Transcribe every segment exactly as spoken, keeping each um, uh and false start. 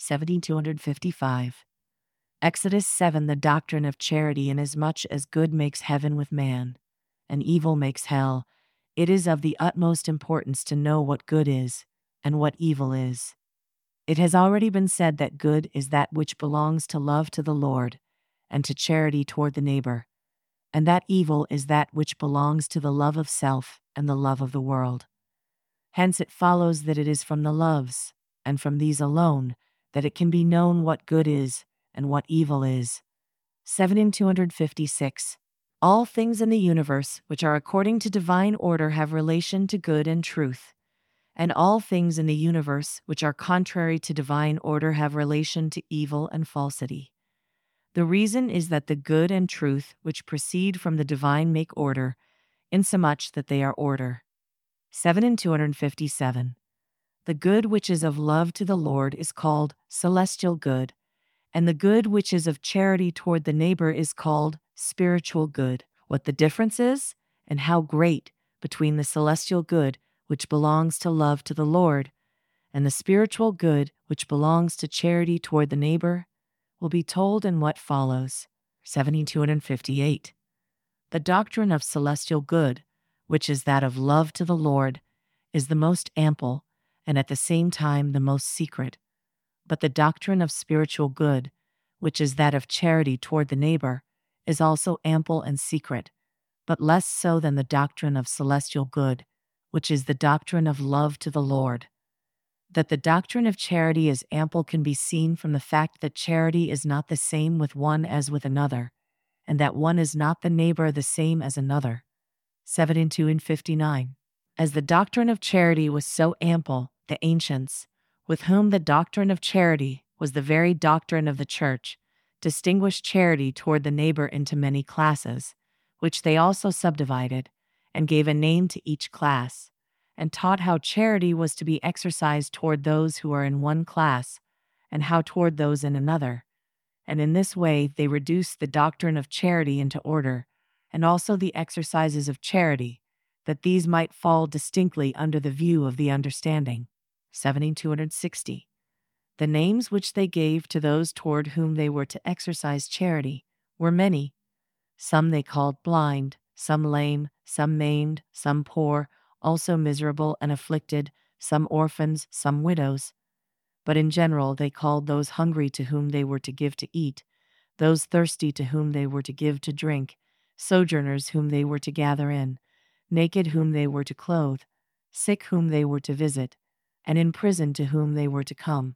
seven two fifty-five. Exodus seven. The doctrine of charity. Inasmuch as good makes heaven with man, and evil makes hell, it is of the utmost importance to know what good is, and what evil is. It has already been said that good is that which belongs to love to the Lord, and to charity toward the neighbor, and that evil is that which belongs to the love of self and the love of the world. Hence it follows that it is from the loves, and from these alone, that it can be known what good is, and what evil is. seven two fifty-six. All things in the universe which are according to divine order have relation to good and truth, and all things in the universe which are contrary to divine order have relation to evil and falsity. The reason is that the good and truth which proceed from the divine make order, insomuch that they are order. seven two fifty-seven. The good which is of love to the Lord is called celestial good, and the good which is of charity toward the neighbor is called spiritual good. What the difference is, and how great, between the celestial good which belongs to love to the Lord, and the spiritual good which belongs to charity toward the neighbor, will be told in what follows. seven two fifty-eight. The doctrine of celestial good, which is that of love to the Lord, is the most ample, and at the same time the most secret. But the doctrine of spiritual good, which is that of charity toward the neighbor, is also ample and secret, but less so than the doctrine of celestial good, which is the doctrine of love to the Lord. That the doctrine of charity is ample can be seen from the fact that charity is not the same with one as with another, and that one is not the neighbor the same as another. seven two fifty-nine. As the doctrine of charity was so ample, the ancients, with whom the doctrine of charity was the very doctrine of the Church, distinguished charity toward the neighbor into many classes, which they also subdivided, and gave a name to each class, and taught how charity was to be exercised toward those who are in one class, and how toward those in another. And in this way they reduced the doctrine of charity into order, and also the exercises of charity, that these might fall distinctly under the view of the understanding. seven two sixty. The names which they gave to those toward whom they were to exercise charity were many. Some they called blind, some lame, some maimed, some poor, also miserable and afflicted, some orphans, some widows. But in general they called those hungry to whom they were to give to eat, those thirsty to whom they were to give to drink, sojourners whom they were to gather in, naked whom they were to clothe, sick whom they were to visit, and in prison to whom they were to come.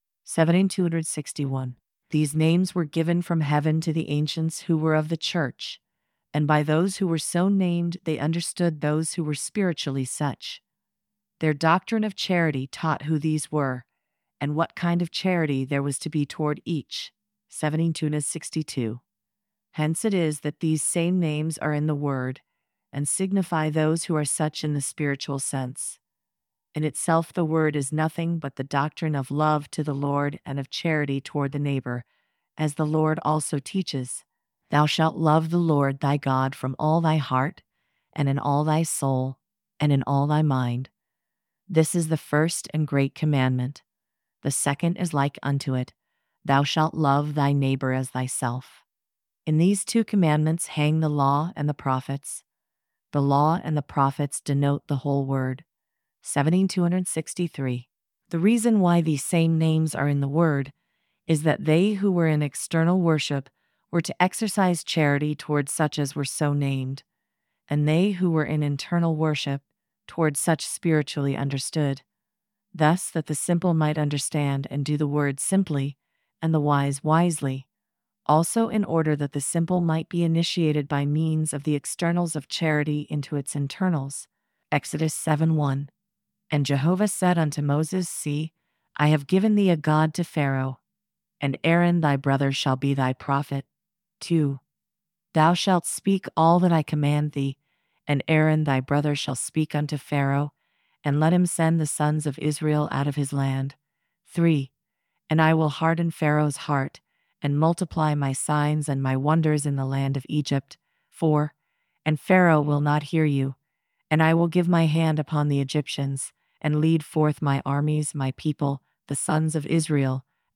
seven two sixty-one. These names were given from heaven to the ancients who were of the Church, and by those who were so named they understood those who were spiritually such. Their doctrine of charity taught who these were, and what kind of charity there was to be toward each. seven two sixty-two. Hence it is that these same names are in the Word, and signify those who are such in the spiritual sense. In itself the Word is nothing but the doctrine of love to the Lord and of charity toward the neighbor, as the Lord also teaches. Thou shalt love the Lord thy God from all thy heart, and in all thy soul, and in all thy mind. This is the first and great commandment. The second is like unto it, Thou shalt love thy neighbor as thyself. In these two commandments hang the law and the prophets. The law and the prophets denote the whole Word. seven two sixty-three. The reason why these same names are in the Word is that they who were in external worship were to exercise charity toward such as were so named, and they who were in internal worship toward such spiritually understood. Thus that the simple might understand and do the word simply, and the wise wisely. Also in order that the simple might be initiated by means of the externals of charity into its internals. Exodus seven one. And Jehovah said unto Moses, See, I have given thee a God to Pharaoh, and Aaron thy brother shall be thy prophet. two. Thou shalt speak all that I command thee, and Aaron thy brother shall speak unto Pharaoh, and let him send the sons of Israel out of his land. three. And I will harden Pharaoh's heart, and multiply my signs and my wonders in the land of Egypt. four. And Pharaoh will not hear you, and I will give my hand upon the Egyptians, and lead forth my armies, my people, the sons of Israel,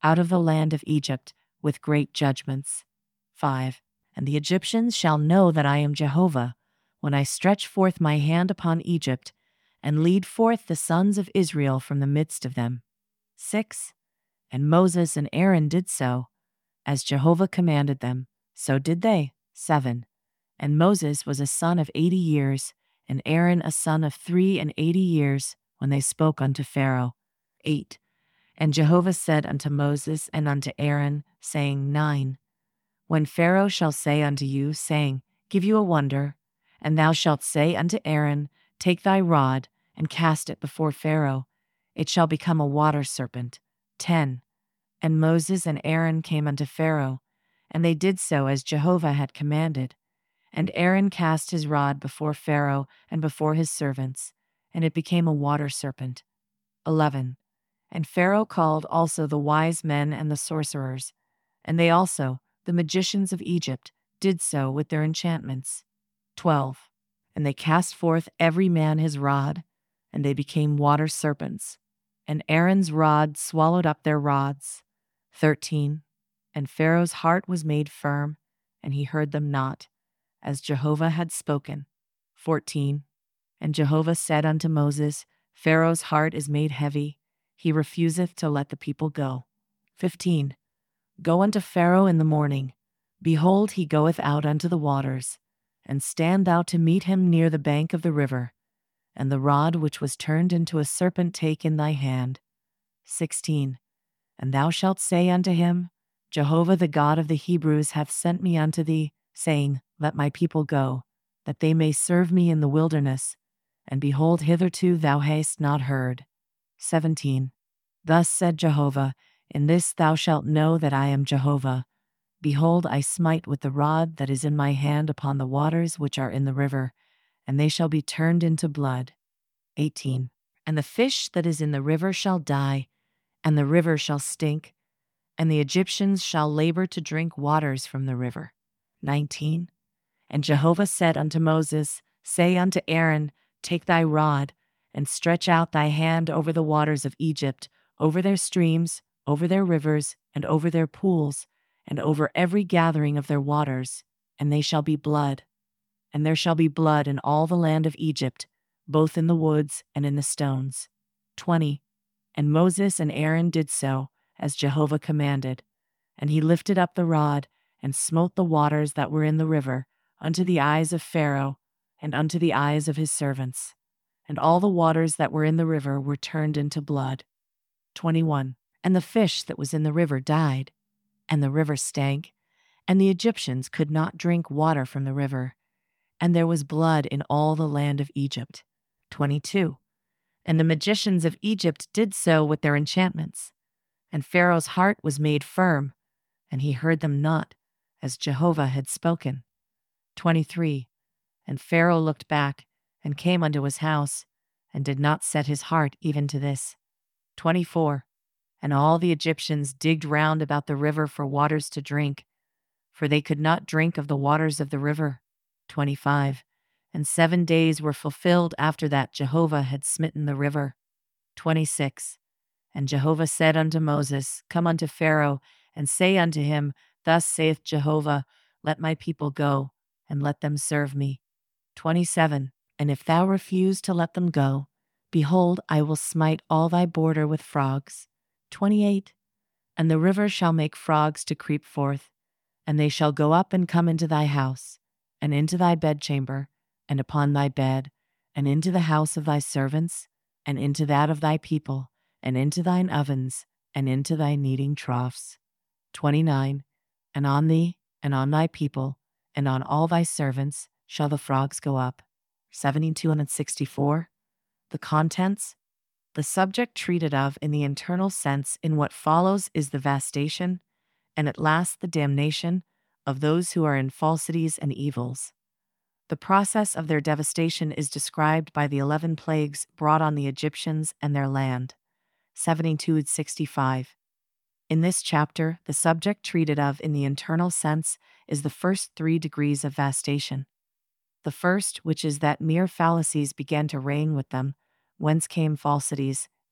out of the land of Egypt with great judgments. five. And the Egyptians shall know that I am Jehovah, when I stretch forth my hand upon Egypt, and lead forth the sons of Israel from the midst of them. six. And Moses and Aaron did so, as Jehovah commanded them, so did they. seven. And Moses was a son of eighty years, and Aaron a son of three and eighty years, when they spoke unto Pharaoh. eight. And Jehovah said unto Moses and unto Aaron, saying, nine. When Pharaoh shall say unto you, saying, Give you a wonder, and thou shalt say unto Aaron, Take thy rod, and cast it before Pharaoh, it shall become a water serpent. ten. And Moses and Aaron came unto Pharaoh, and they did so as Jehovah had commanded. And Aaron cast his rod before Pharaoh and before his servants, and it became a water serpent. eleven. And Pharaoh called also the wise men and the sorcerers, and they also, the magicians of Egypt, did so with their enchantments. twelve. And they cast forth every man his rod, and they became water serpents, and Aaron's rod swallowed up their rods. thirteen. And Pharaoh's heart was made firm, and he heard them not, as Jehovah had spoken. fourteen. And Jehovah said unto Moses, Pharaoh's heart is made heavy, he refuseth to let the people go. fifteen. Go unto Pharaoh in the morning, behold, he goeth out unto the waters, and stand thou to meet him near the bank of the river, and the rod which was turned into a serpent take in thy hand. sixteen. And thou shalt say unto him, Jehovah the God of the Hebrews hath sent me unto thee, saying, Let my people go, that they may serve me in the wilderness. And behold, hitherto thou hast not heard. seventeen. Thus said Jehovah, In this thou shalt know that I am Jehovah. Behold, I smite with the rod that is in my hand upon the waters which are in the river, and they shall be turned into blood. eighteen. And the fish that is in the river shall die, and the river shall stink, and the Egyptians shall labor to drink waters from the river. nineteen. And Jehovah said unto Moses, Say unto Aaron, Take thy rod, and stretch out thy hand over the waters of Egypt, over their streams, over their rivers, and over their pools, and over every gathering of their waters, and they shall be blood. And there shall be blood in all the land of Egypt, both in the woods and in the stones. twenty. And Moses and Aaron did so, as Jehovah commanded. And he lifted up the rod, and smote the waters that were in the river, unto the eyes of Pharaoh, and unto the eyes of his servants. And all the waters that were in the river were turned into blood. twenty-one. And the fish that was in the river died, and the river stank, and the Egyptians could not drink water from the river, and there was blood in all the land of Egypt. twenty-two. And the magicians of Egypt did so with their enchantments, and Pharaoh's heart was made firm, and he heard them not, as Jehovah had spoken. twenty-three. And Pharaoh looked back, and came unto his house, and did not set his heart even to this. twenty-four. And all the Egyptians digged round about the river for waters to drink, for they could not drink of the waters of the river. twenty-five. And seven days were fulfilled after that Jehovah had smitten the river. twenty-six. And Jehovah said unto Moses, Come unto Pharaoh, and say unto him, Thus saith Jehovah, Let my people go, and let them serve me. twenty-seven. And if thou refuse to let them go, behold, I will smite all thy border with frogs. twenty-eight. And the river shall make frogs to creep forth, and they shall go up and come into thy house, and into thy bedchamber, and upon thy bed, and into the house of thy servants, and into that of thy people, and into thine ovens, and into thy kneading troughs. twenty-nine. And on thee, and on thy people, and on all thy servants, shall the frogs go up. seventy-two and sixty-four. The contents. The subject treated of in the internal sense in what follows is the vastation, and at last the damnation, of those who are in falsities and evils. The process of their devastation is described by the eleven plagues brought on the Egyptians and their land. seventy-two and sixty-five. In this chapter, the subject treated of in the internal sense is the first three degrees of vastation. The first, which is that mere fallacies began to reign with them, whence came falsities,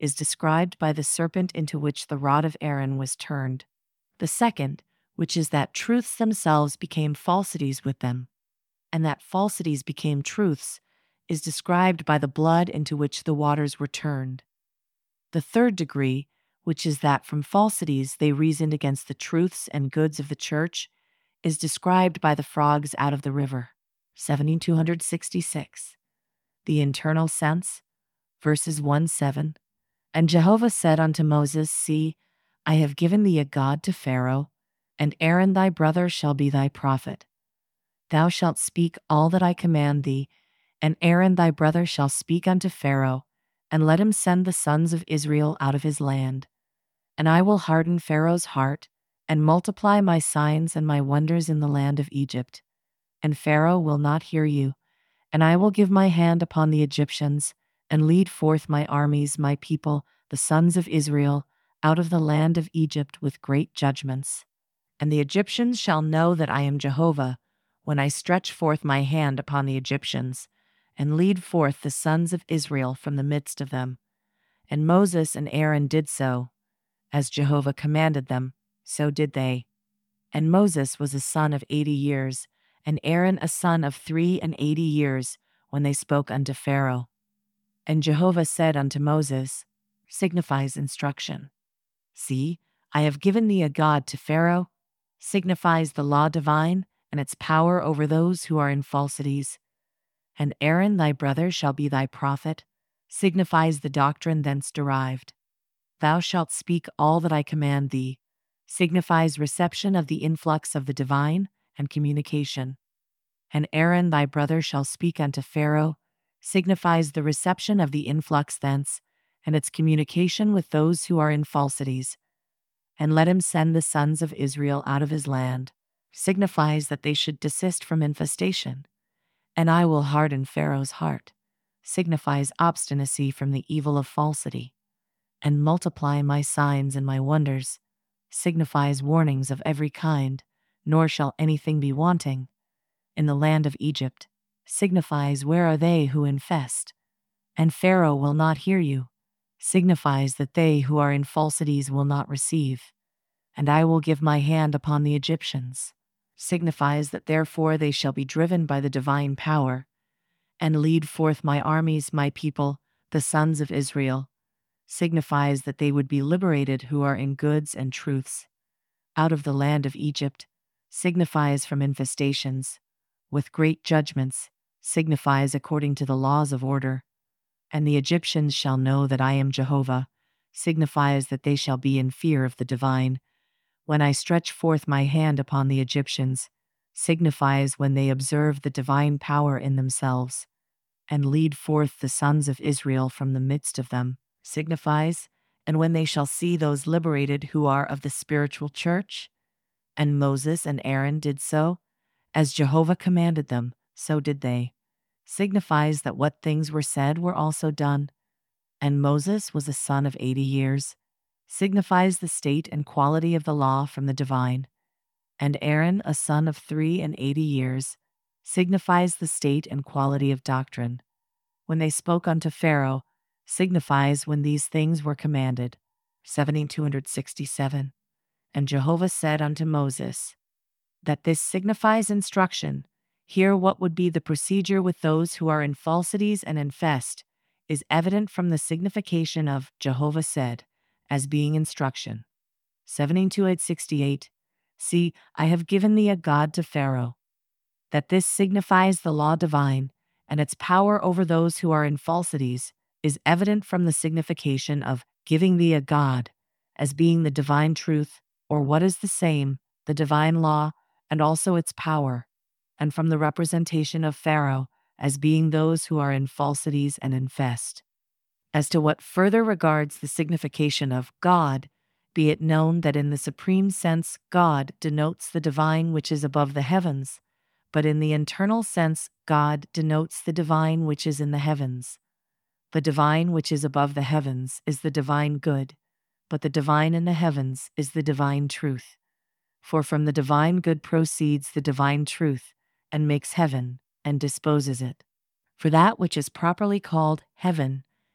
is described by the serpent into which the rod of Aaron was turned. The second, which is that truths themselves became falsities with them, and that falsities became truths, is described by the blood into which the waters were turned. The third degree, which is that from falsities they reasoned against the truths and goods of the church, is described by the frogs out of the river. seventy-two sixty-six. The internal sense, verses one seven. And Jehovah said unto Moses, See, I have given thee a God to Pharaoh, and Aaron thy brother shall be thy prophet. Thou shalt speak all that I command thee, and Aaron thy brother shall speak unto Pharaoh, and let him send the sons of Israel out of his land. And I will harden Pharaoh's heart, and multiply my signs and my wonders in the land of Egypt. And Pharaoh will not hear you, and I will give my hand upon the Egyptians, and lead forth my armies, my people, the sons of Israel, out of the land of Egypt with great judgments. And the Egyptians shall know that I am Jehovah, when I stretch forth my hand upon the Egyptians, and lead forth the sons of Israel from the midst of them. And Moses and Aaron did so. As Jehovah commanded them, so did they. And Moses was a son of eighty years, and Aaron a son of three and eighty years, when they spoke unto Pharaoh. And Jehovah said unto Moses, signifies instruction. See, I have given thee a God to Pharaoh, signifies the law divine, and its power over those who are in falsities. And Aaron thy brother shall be thy prophet, signifies the doctrine thence derived. Thou shalt speak all that I command thee, signifies reception of the influx of the divine and communication. And Aaron thy brother shall speak unto Pharaoh, signifies the reception of the influx thence, and its communication with those who are in falsities. And let him send the sons of Israel out of his land, signifies that they should desist from infestation. And I will harden Pharaoh's heart, signifies obstinacy from the evil of falsity. And multiply my signs and my wonders, signifies warnings of every kind, nor shall anything be wanting. In the land of Egypt, signifies where are they who infest. And Pharaoh will not hear you, signifies that they who are in falsities will not receive. And I will give my hand upon the Egyptians, signifies that therefore they shall be driven by the divine power, and lead forth my armies, my people, the sons of Israel, signifies that they would be liberated who are in goods and truths. Out of the land of Egypt, signifies from infestations, with great judgments, signifies according to the laws of order. And the Egyptians shall know that I am Jehovah, signifies that they shall be in fear of the divine. When I stretch forth my hand upon the Egyptians, signifies when they observe the divine power in themselves, and lead forth the sons of Israel from the midst of them, signifies, and when they shall see those liberated who are of the spiritual church. And Moses and Aaron did so, as Jehovah commanded them, so did they, signifies that what things were said were also done. And Moses was a son of eighty years, signifies the state and quality of the law from the divine. And Aaron a son of three and eighty years, signifies the state and quality of doctrine. When they spoke unto Pharaoh, signifies when these things were commanded. seventy-two sixty-seven. And Jehovah said unto Moses, that this signifies instruction. Here what would be the procedure with those who are in falsities and infest is evident from the signification of Jehovah said, as being instruction. seventy-two sixty-eight. See, I have given thee a God to Pharaoh. That this signifies the law divine, and its power over those who are in falsities, is evident from the signification of giving thee a God, as being the divine truth, or what is the same, the divine law, and also its power, and from the representation of Pharaoh as being those who are in falsities and infest. As to what further regards the signification of God, be it known that in the supreme sense God denotes the divine which is above the heavens, but in the internal sense God denotes the divine which is in the heavens. The divine which is above the heavens is the divine good, but the divine in the heavens is the divine truth. For from the divine good proceeds the divine truth, and makes heaven, and disposes it. For that which is properly called heaven,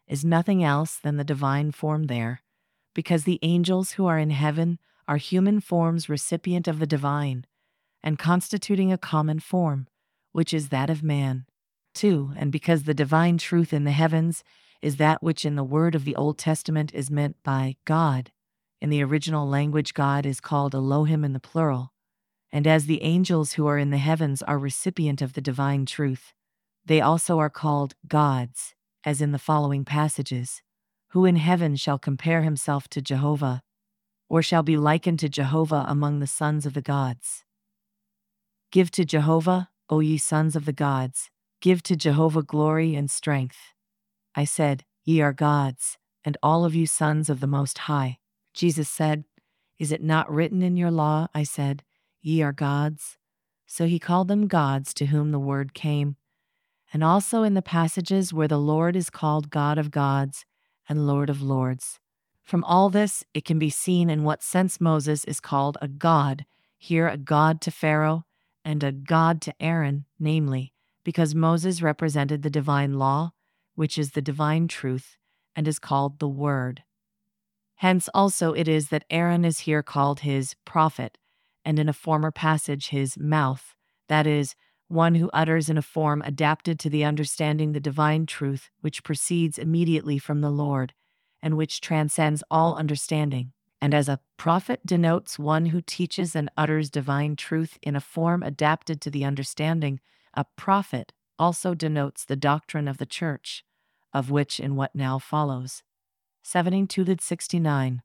is nothing else than the divine form there, because the angels who are in heaven are human forms recipient of the divine, and constituting a common form, which is that of man. two. And because the divine truth in the heavens is that which in the word of the Old Testament is meant by God. In the original language, God is called Elohim in the plural. And as the angels who are in the heavens are recipient of the divine truth, they also are called gods, as in the following passages. Who in heaven shall compare himself to Jehovah, or shall be likened to Jehovah among the sons of the gods? Give to Jehovah, O ye sons of the gods, give to Jehovah glory and strength. I said, Ye are gods, and all of you sons of the Most High. Jesus said, Is it not written in your law? I said, Ye are gods. So he called them gods to whom the word came. And also in the passages where the Lord is called God of gods and Lord of lords. From all this, it can be seen in what sense Moses is called a god, here a god to Pharaoh, and a god to Aaron, namely, because Moses represented the divine law, which is the divine truth, and is called the Word. Hence also it is that Aaron is here called his prophet, and in a former passage his mouth, that is, one who utters in a form adapted to the understanding the divine truth which proceeds immediately from the Lord, and which transcends all understanding. And as a prophet denotes one who teaches and utters divine truth in a form adapted to the understanding, a prophet also denotes the doctrine of the church, of which in what now follows. seventy-two to sixty-nine.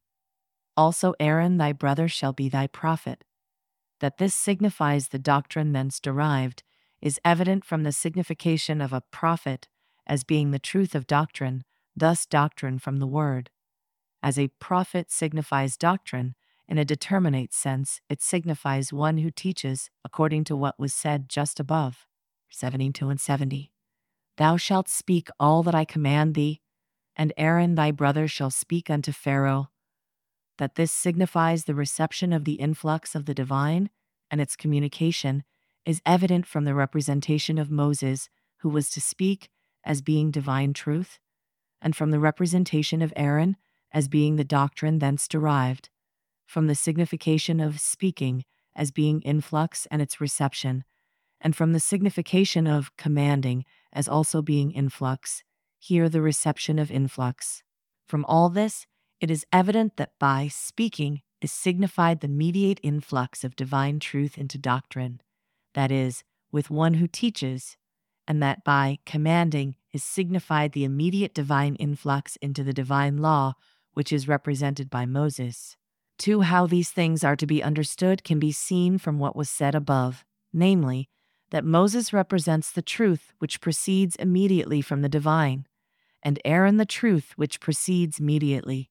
Also Aaron thy brother shall be thy prophet. That this signifies the doctrine thence derived is evident from the signification of a prophet as being the truth of doctrine, thus doctrine from the word. As a prophet signifies doctrine, in a determinate sense, it signifies one who teaches according to what was said just above. seventy-two and seventy. Thou shalt speak all that I command thee, and Aaron thy brother shall speak unto Pharaoh. That this signifies the reception of the influx of the divine and its communication is evident from the representation of Moses, who was to speak as being divine truth, and from the representation of Aaron as being the doctrine thence derived, from the signification of speaking as being influx and its reception, and from the signification of commanding as also being influx, here the reception of influx. From all this, it is evident that by speaking is signified the mediate influx of divine truth into doctrine, that is, with one who teaches, and that by commanding is signified the immediate divine influx into the divine law, which is represented by Moses. two. How these things are to be understood can be seen from what was said above, namely, that Moses represents the truth which proceeds immediately from the divine, and Aaron the truth which proceeds mediately.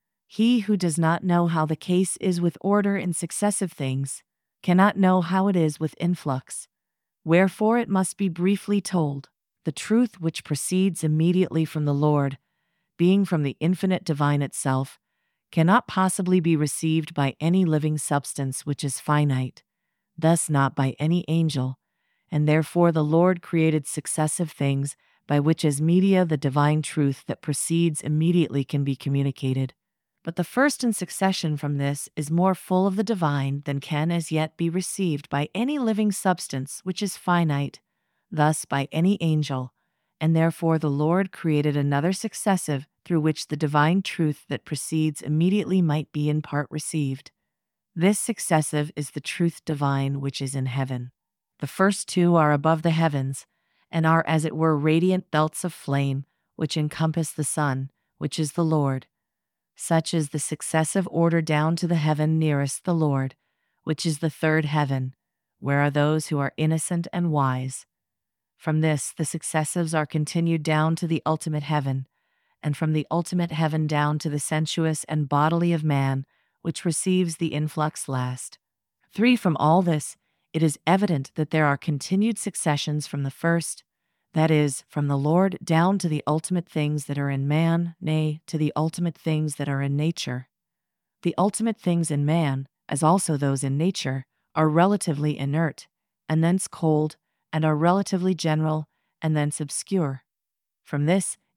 He who does not know how the case is with order in successive things cannot know how it is with influx. Wherefore it must be briefly told, the truth which proceeds immediately from the Lord, being from the infinite divine itself, cannot possibly be received by any living substance which is finite, thus not by any angel, and therefore the Lord created successive things by which as media the divine truth that proceeds immediately can be communicated. But the first in succession from this is more full of the divine than can as yet be received by any living substance which is finite, thus by any angel, and therefore the Lord created another successive through which the divine truth that proceeds immediately might be in part received. This successive is the truth divine which is in heaven. The first two are above the heavens, and are as it were radiant belts of flame, which encompass the sun, which is the Lord. Such is the successive order down to the heaven nearest the Lord, which is the third heaven, where are those who are innocent and wise. From this the successives are continued down to the ultimate heaven, and from the ultimate heaven down to the sensuous and bodily of man, which receives the influx last. three. From all this, it is evident that there are continued successions from the first, that is, from the Lord down to the ultimate things that are in man, nay, to the ultimate things that are in nature. The ultimate things in man, as also those in nature, are relatively inert, and thence cold, and are relatively general, and thence obscure. From this,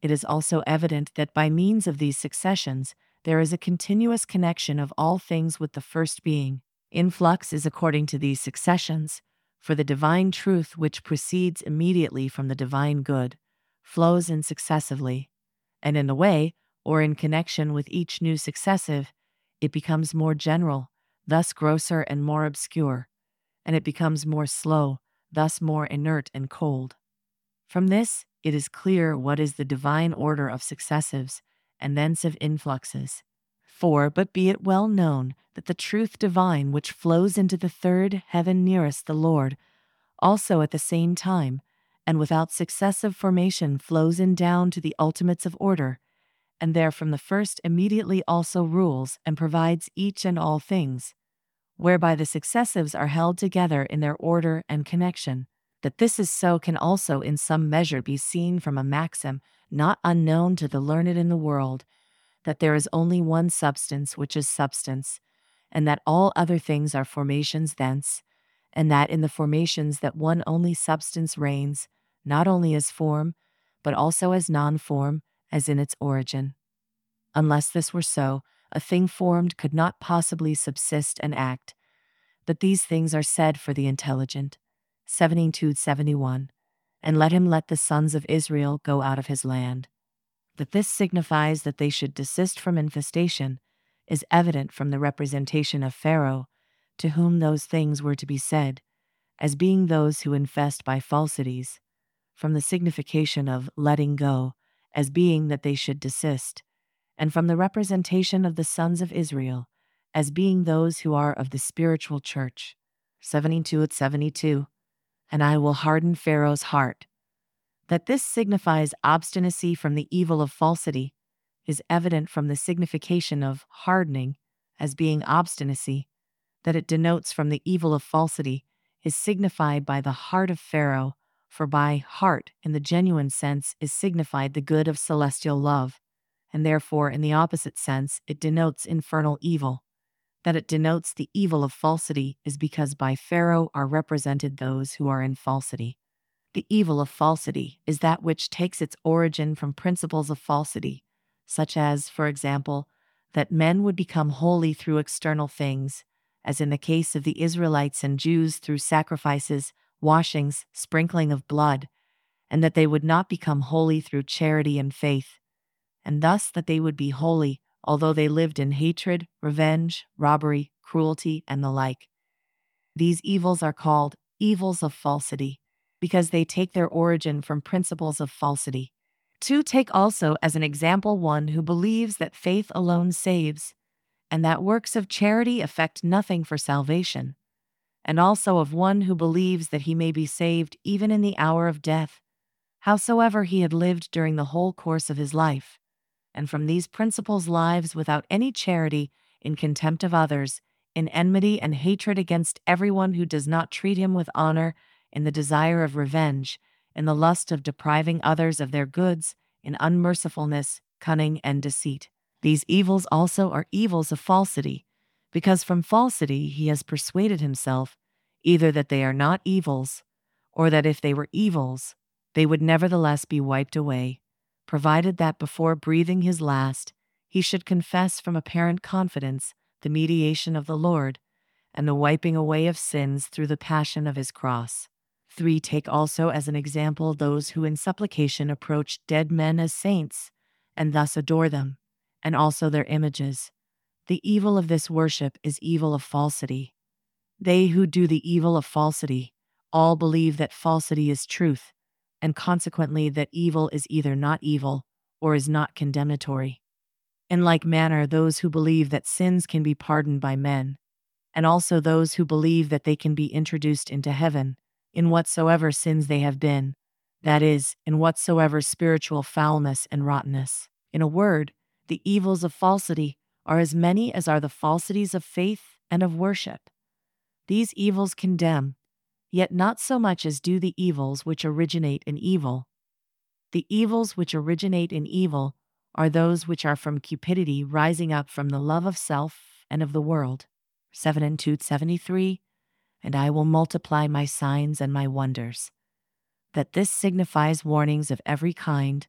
it is also evident that by means of these successions, there is a continuous connection of all things with the first being. Influx is according to these successions, for the divine truth which proceeds immediately from the divine good flows in successively, and in the way, or in connection with each new successive, it becomes more general, thus grosser and more obscure, and it becomes more slow, thus more inert and cold. From this, it is clear what is the divine order of successives, and thence of influxes. For, but be it well known that the truth divine which flows into the third heaven nearest the Lord, also at the same time, and without successive formation flows in down to the ultimates of order, and there from the first immediately also rules and provides each and all things, whereby the successives are held together in their order and connection. That this is so can also in some measure be seen from a maxim not unknown to the learned in the world, that there is only one substance which is substance, and that all other things are formations thence, and that in the formations that one only substance reigns, not only as form, but also as non-form, as in its origin. Unless this were so, a thing formed could not possibly subsist and act. But these things are said for the intelligent. seventy-two seventy-one. And let him let the sons of Israel go out of his land. That this signifies that they should desist from infestation is evident from the representation of Pharaoh, to whom those things were to be said, as being those who infest by falsities, from the signification of letting go, as being that they should desist, and from the representation of the sons of Israel, as being those who are of the spiritual church. seventy-two at seventy-two. And I will harden Pharaoh's heart. That this signifies obstinacy from the evil of falsity is evident from the signification of hardening as being obstinacy. That it denotes from the evil of falsity is signified by the heart of Pharaoh, for by heart in the genuine sense is signified the good of celestial love, and therefore in the opposite sense it denotes infernal evil. That it denotes the evil of falsity is because by Pharaoh are represented those who are in falsity. The evil of falsity is that which takes its origin from principles of falsity, such as, for example, that men would become holy through external things, as in the case of the Israelites and Jews through sacrifices, washings, sprinkling of blood, and that they would not become holy through charity and faith, and thus that they would be holy although they lived in hatred, revenge, robbery, cruelty, and the like. These evils are called evils of falsity, because they take their origin from principles of falsity. To take also as an example one who believes that faith alone saves, and that works of charity effect nothing for salvation, and also of one who believes that he may be saved even in the hour of death, howsoever he had lived during the whole course of his life. And from these principles lives without any charity, in contempt of others, in enmity and hatred against everyone who does not treat him with honor, in the desire of revenge, in the lust of depriving others of their goods, in unmercifulness, cunning, and deceit. These evils also are evils of falsity, because from falsity he has persuaded himself either that they are not evils, or that if they were evils, they would nevertheless be wiped away, provided that before breathing his last, he should confess from apparent confidence the mediation of the Lord, and the wiping away of sins through the passion of his cross. three. Take also as an example those who in supplication approach dead men as saints, and thus adore them, and also their images. The evil of this worship is evil of falsity. They who do the evil of falsity all believe that falsity is truth, and consequently that evil is either not evil or is not condemnatory. In like manner, those who believe that sins can be pardoned by men, and also those who believe that they can be introduced into heaven, in whatsoever sins they have been, that is, in whatsoever spiritual foulness and rottenness. In a word, the evils of falsity are as many as are the falsities of faith and of worship. These evils condemn, yet not so much as do the evils which originate in evil. The evils which originate in evil are those which are from cupidity rising up from the love of self and of the world. seven and two seventy-three. And I will multiply my signs and my wonders. That this signifies warnings of every kind,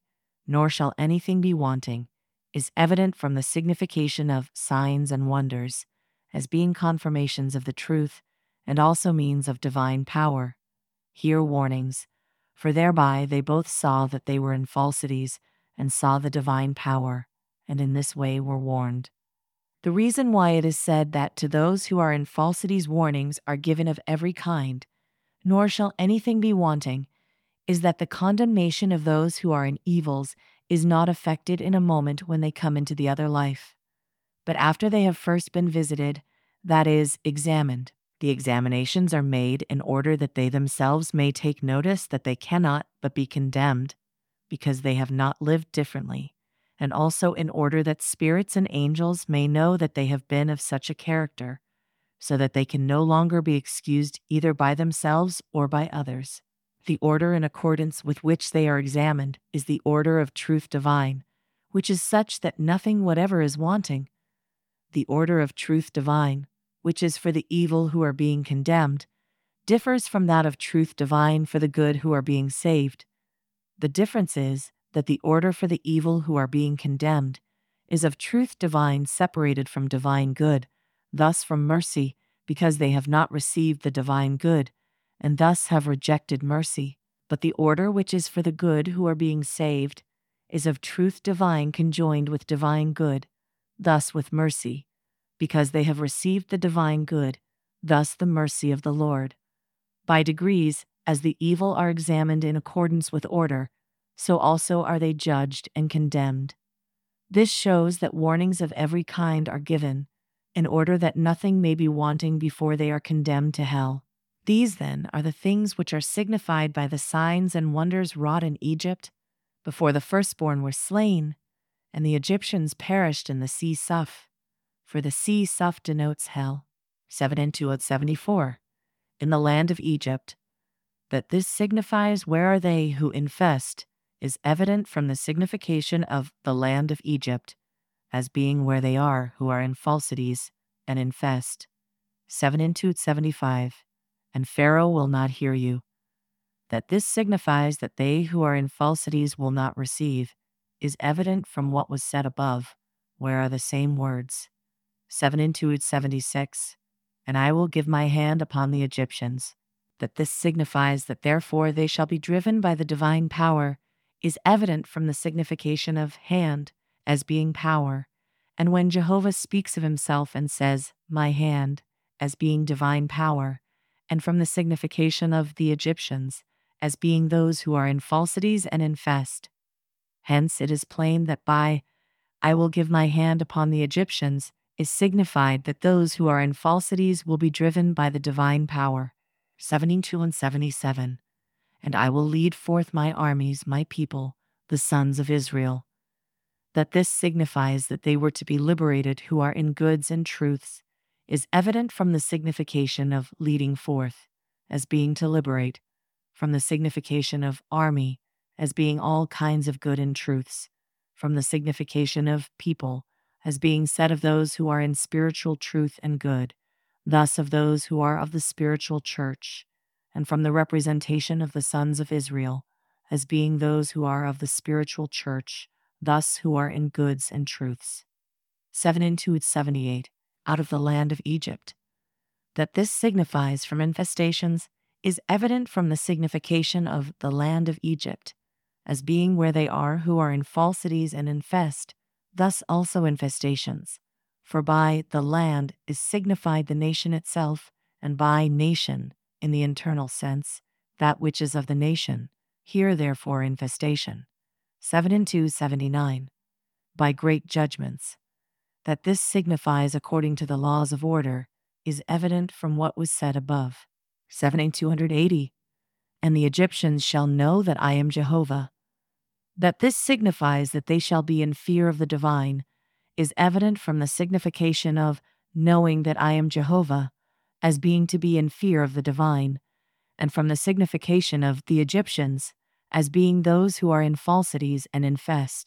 nor shall anything be wanting, is evident from the signification of signs and wonders, as being confirmations of the truth, and also means of divine power. Here warnings, for thereby they both saw that they were in falsities, and saw the divine power, and in this way were warned. The reason why it is said that to those who are in falsities warnings are given of every kind, nor shall anything be wanting, is that the condemnation of those who are in evils is not effected in a moment when they come into the other life, but after they have first been visited, that is, examined. The examinations are made in order that they themselves may take notice that they cannot but be condemned, because they have not lived differently, and also in order that spirits and angels may know that they have been of such a character, so that they can no longer be excused either by themselves or by others. The order in accordance with which they are examined is the order of truth divine, which is such that nothing whatever is wanting. The order of truth divine, which is for the evil who are being condemned, differs from that of truth divine for the good who are being saved. The difference is that the order for the evil who are being condemned is of truth divine separated from divine good, thus from mercy, because they have not received the divine good, and thus have rejected mercy. But the order which is for the good who are being saved is of truth divine conjoined with divine good, thus with mercy, because they have received the divine good, thus the mercy of the Lord. By degrees, as the evil are examined in accordance with order, so also are they judged and condemned. This shows that warnings of every kind are given, in order that nothing may be wanting before they are condemned to hell. These, then, are the things which are signified by the signs and wonders wrought in Egypt, before the firstborn were slain, and the Egyptians perished in the sea Suph. For the sea Suph denotes hell. seven and two seventy-four. In the land of Egypt. That this signifies where are they who infest is evident from the signification of the land of Egypt, as being where they are who are in falsities and infest. seven and two seventy-five. And Pharaoh will not hear you. That this signifies that they who are in falsities will not receive, is evident from what was said above, where are the same words. seven and two seventy-six. And I will give my hand upon the Egyptians. That this signifies that therefore they shall be driven by the divine power, is evident from the signification of hand as being power, and when Jehovah speaks of himself and says, my hand, as being divine power, and from the signification of the Egyptians, as being those who are in falsities and infest. Hence it is plain that by, I will give my hand upon the Egyptians, is signified that those who are in falsities will be driven by the divine power. seventy-two and seventy-seven. And I will lead forth my armies, my people, the sons of Israel. That this signifies that they were to be liberated who are in goods and truths, is evident from the signification of leading forth, as being to liberate, from the signification of army, as being all kinds of good and truths, from the signification of people, as being said of those who are in spiritual truth and good, thus of those who are of the spiritual church, and from the representation of the sons of Israel, as being those who are of the spiritual church, thus who are in goods and truths. seven and two seventy-eight. Out of the land of Egypt. That this signifies from infestations is evident from the signification of the land of Egypt, as being where they are who are in falsities and infest, thus also infestations. For by the land is signified the nation itself, and by nation, in the internal sense, that which is of the nation, here therefore infestation. seven and two seventy-nine. By great judgments. That this signifies according to the laws of order is evident from what was said above. seven and two eighty. And the Egyptians shall know that I am Jehovah. That this signifies that they shall be in fear of the divine is evident from the signification of knowing that I am Jehovah, as being to be in fear of the divine, and from the signification of the Egyptians, as being those who are in falsities and infest.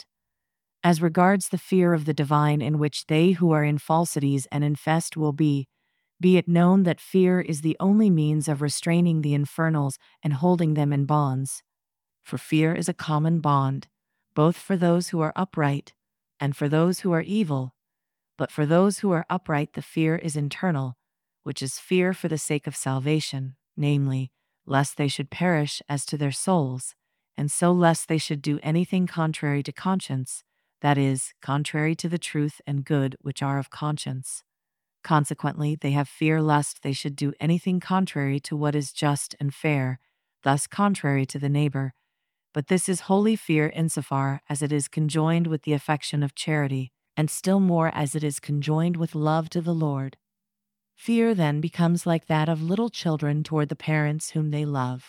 As regards the fear of the divine in which they who are in falsities and infest will be, be it known that fear is the only means of restraining the infernals and holding them in bonds. For fear is a common bond, both for those who are upright and for those who are evil. But for those who are upright, the fear is internal, which is fear for the sake of salvation, namely, lest they should perish as to their souls, and so lest they should do anything contrary to conscience, that is, contrary to the truth and good which are of conscience. Consequently, they have fear lest they should do anything contrary to what is just and fair, thus contrary to the neighbor. But this is holy fear insofar as it is conjoined with the affection of charity, and still more as it is conjoined with love to the Lord. Fear then becomes like that of little children toward the parents whom they love.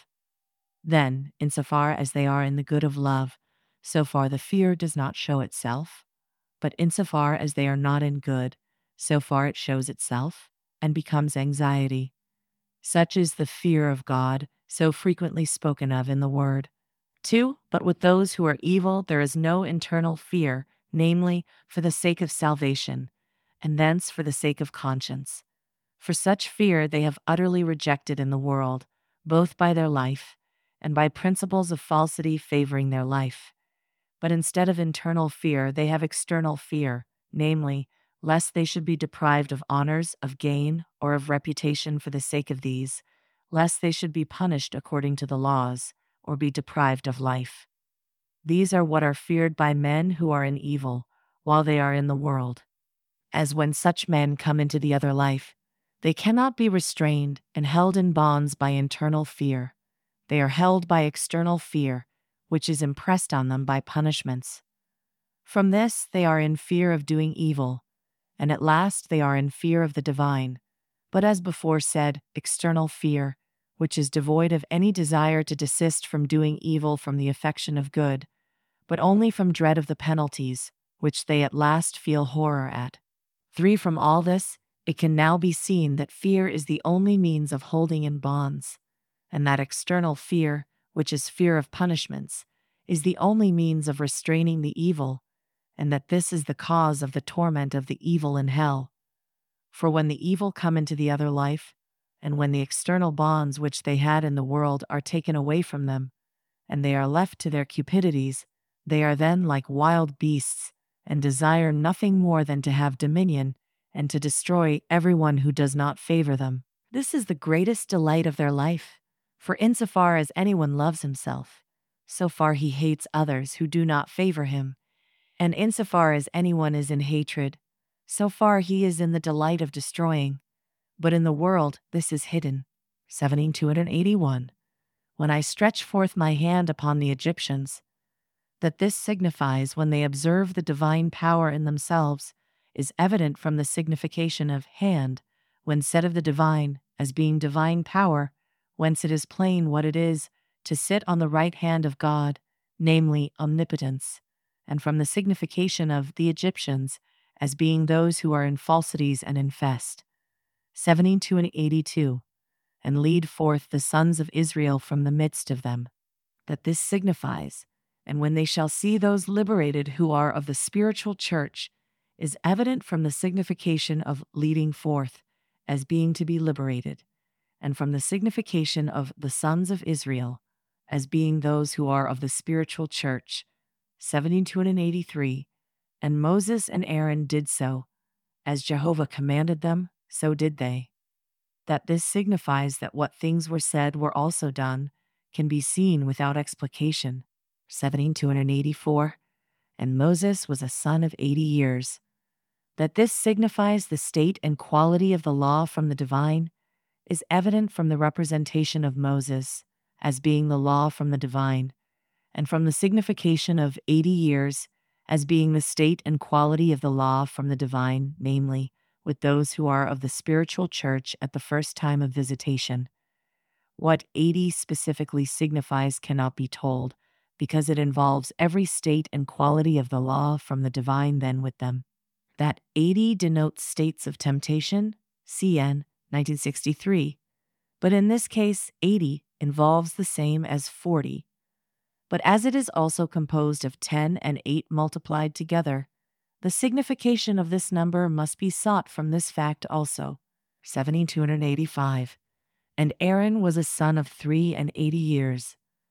Then, insofar as they are in the good of love, so far the fear does not show itself, but insofar as they are not in good, so far it shows itself and becomes anxiety. Such is the fear of God, so frequently spoken of in the Word. two. But with those who are evil there is no internal fear, namely, for the sake of salvation, and thence for the sake of conscience. For such fear they have utterly rejected in the world, both by their life and by principles of falsity favoring their life. But instead of internal fear, they have external fear, namely, lest they should be deprived of honors, of gain, or of reputation for the sake of these, lest they should be punished according to the laws, or be deprived of life. These are what are feared by men who are in evil, while they are in the world. As when such men come into the other life, they cannot be restrained and held in bonds by internal fear. They are held by external fear, which is impressed on them by punishments. From this they are in fear of doing evil, and at last they are in fear of the divine, but as before said, external fear, which is devoid of any desire to desist from doing evil from the affection of good, but only from dread of the penalties, which they at last feel horror at. three. From all this, it can now be seen that fear is the only means of holding in bonds, and that external fear, which is fear of punishments, is the only means of restraining the evil, and that this is the cause of the torment of the evil in hell. For when the evil come into the other life, and when the external bonds which they had in the world are taken away from them, and they are left to their cupidities, they are then like wild beasts, and desire nothing more than to have dominion, and to destroy everyone who does not favor them. This is the greatest delight of their life, for insofar as anyone loves himself, so far he hates others who do not favor him, and insofar as anyone is in hatred, so far he is in the delight of destroying. But in the world this is hidden. seventeen two eighty-one. When I stretch forth my hand upon the Egyptians, that this signifies when they observe the divine power in themselves is evident from the signification of hand, when said of the divine, as being divine power, whence it is plain what it is to sit on the right hand of God, namely omnipotence, and from the signification of the Egyptians, as being those who are in falsities and infest. seventy-two and eighty-two. And lead forth the sons of Israel from the midst of them. That this signifies, and when they shall see those liberated who are of the spiritual church, is evident from the signification of leading forth, as being to be liberated, and from the signification of the sons of Israel, as being those who are of the spiritual church. seventy-two and eighty-three. And Moses and Aaron did so, as Jehovah commanded them, so did they. That this signifies that what things were said were also done, can be seen without explication. seventy-two and eighty-four. And Moses was a son of eighty years. That this signifies the state and quality of the law from the divine is evident from the representation of Moses as being the law from the divine, and from the signification of eighty years as being the state and quality of the law from the divine, namely, with those who are of the spiritual church at the first time of visitation. What eighty specifically signifies cannot be told, because it involves every state and quality of the law from the divine then with them. That eighty denotes states of temptation, C N nineteen sixty-three, but in this case eighty involves the same as forty. But as it is also composed of ten and eight multiplied together, the signification of this number must be sought from this fact also. seventy-two and eighty-five. And Aaron was a son of three and eighty years.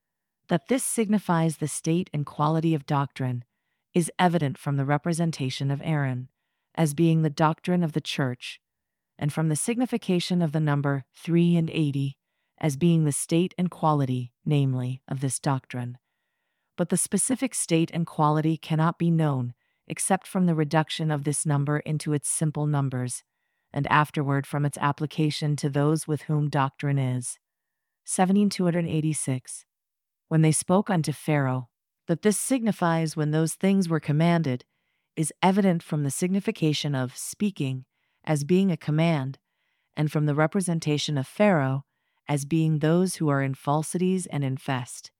That this signifies the state and quality of doctrine is evident from the representation of Aaron as being the doctrine of the church, and from the signification of the number three and eighty as being the state and quality, namely, of this doctrine. But the specific state and quality cannot be known except from the reduction of this number into its simple numbers, and afterward from its application to those with whom doctrine is. seventeen two eighty-six. When they spoke unto Pharaoh, that this signifies when those things were commanded, is evident from the signification of speaking as being a command, and from the representation of Pharaoh as being those who are in falsities and infest.